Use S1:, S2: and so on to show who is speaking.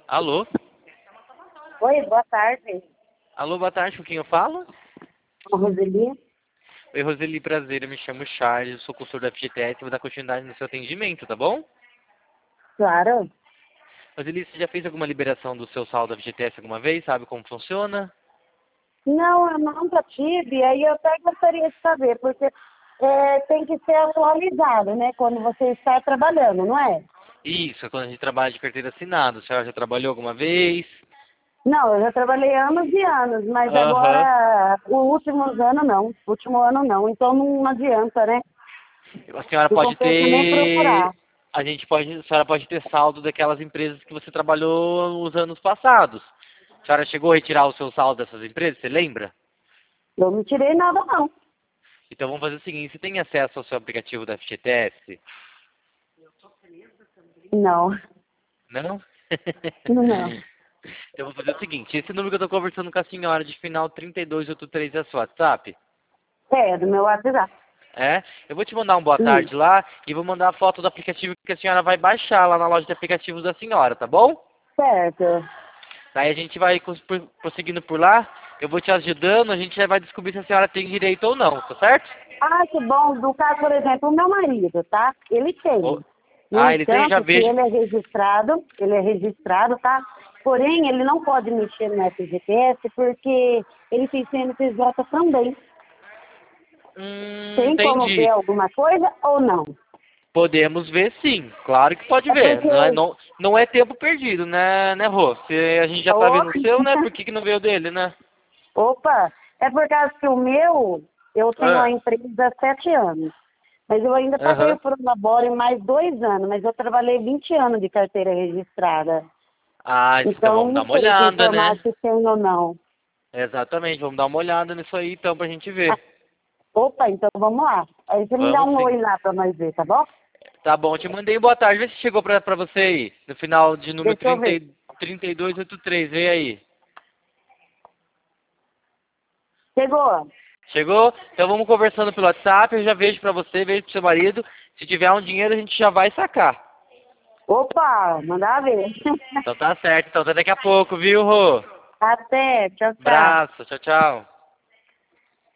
S1: Alô?
S2: Oi, boa tarde.
S1: Alô, boa tarde, com quem eu falo?
S2: Com a Roseli.
S1: Oi, Roseli, prazer, eu me chamo Charles, eu sou consultor da FGTS e vou dar continuidade no seu atendimento, tá bom?
S2: Claro.
S1: Roseli, você já fez alguma liberação do seu saldo da FGTS alguma vez? Sabe como funciona?
S2: Não, eu nunca tive, aí eu até gostaria de saber, porque tem que ser atualizado, né, quando você está trabalhando, não é?
S1: Isso, é quando a gente trabalha de carteira assinada. A senhora já trabalhou alguma vez?
S2: Não, eu já trabalhei anos e anos, mas
S1: Aham.
S2: agora, o último ano não, então não adianta, né?
S1: A senhora
S2: Não
S1: pode
S2: compensa nem
S1: ter...
S2: procurar.
S1: A senhora pode ter saldo daquelas empresas que você trabalhou nos anos passados. A senhora chegou a retirar o seu saldo dessas empresas, você lembra?
S2: Eu não tirei nada, não.
S1: Então vamos fazer o seguinte, você tem acesso ao seu aplicativo da FGTS?
S2: Não,
S1: Não?
S2: não.
S1: Então vou fazer o seguinte, esse número que eu tô conversando com a senhora de final 3283 é seu WhatsApp?
S2: É, do meu WhatsApp.
S1: É? Eu vou te mandar um boa
S2: Sim,
S1: tarde lá e vou mandar a foto do aplicativo que a senhora vai baixar lá na loja de aplicativos da senhora, tá bom?
S2: certo.
S1: Daí a gente vai prosseguindo por lá, eu vou te ajudando, a gente já vai descobrir se a senhora tem direito ou não, tá certo?
S2: Ah, que bom. No caso, por exemplo, o meu marido, tá? Ele
S1: Ô,
S2: tem. No
S1: ah, ele tem, já
S2: entanto, que
S1: vejo.
S2: ele é registrado, tá? Porém, ele não pode mexer no FGTS porque ele tem CNPJ também. Tem como ver
S1: Entendi.
S2: alguma coisa ou não?
S1: Podemos ver sim, claro que pode
S2: É
S1: ver.
S2: porque,
S1: Não é tempo perdido, né, Rô? Se a gente já tá
S2: ô,
S1: vendo o seu, né? Por que que não veio o dele, né?
S2: opa, é por causa que o meu, eu tenho a
S1: Ah,
S2: empresa há 7 anos. Mas eu ainda paguei o
S1: aham.
S2: Prolabore mais 2 anos, mas eu trabalhei 20 anos de carteira registrada.
S1: Ah, então
S2: Então,
S1: vamos dar
S2: não
S1: uma
S2: sei te
S1: olhada,
S2: informar
S1: né?
S2: se tem ou não.
S1: Exatamente, vamos dar uma olhada nisso aí então pra gente ver.
S2: Ah, opa, então vamos lá. Aí você me dá
S1: Vamos
S2: um oi
S1: sim.
S2: lá pra nós ver, tá bom?
S1: Tá bom, eu te mandei um boa tarde, vê se chegou pra você aí. No final de número
S2: Deixa eu ver.
S1: 3283, vem aí.
S2: Chegou?
S1: Chegou? Então vamos conversando pelo WhatsApp, eu já vejo pra você, vejo pro seu marido. Se tiver um dinheiro a gente já vai sacar.
S2: Opa, mandar ver.
S1: Então tá certo, então até daqui a pouco, viu, Rô?
S2: Até, tchau, tchau.
S1: Abraço, tchau, tchau.